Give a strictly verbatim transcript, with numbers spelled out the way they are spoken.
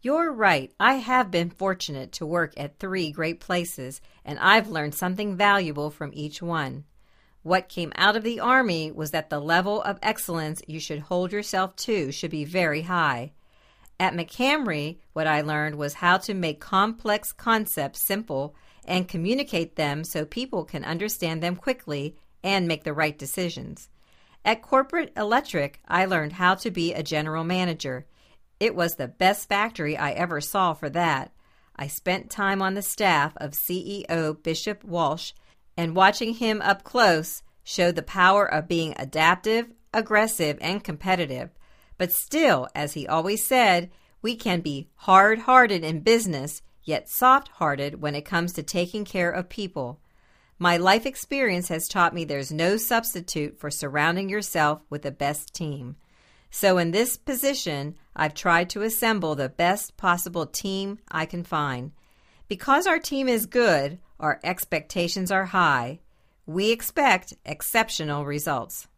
You're right. I have been fortunate to work at three great places, and I've learned something valuable from each one. What came out of the Army was that the level of excellence you should hold yourself to should be very high. At McCamry, what I learned was how to make complex concepts simple and communicate them so people can understand them quickly and make the right decisions. At Corporate Electric, I learned how to be a general manager. It was the best factory I ever saw for that. I spent time on the staff of C E O Bishop Walsh, and watching him up close showed the power of being adaptive, aggressive, and competitive. But still, as he always said, we can be hard-hearted in business, yet soft-hearted when it comes to taking care of people. My life experience has taught me there's no substitute for surrounding yourself with the best team. So in this position, I've tried to assemble the best possible team I can find. Because our team is good, our expectations are high. We expect exceptional results.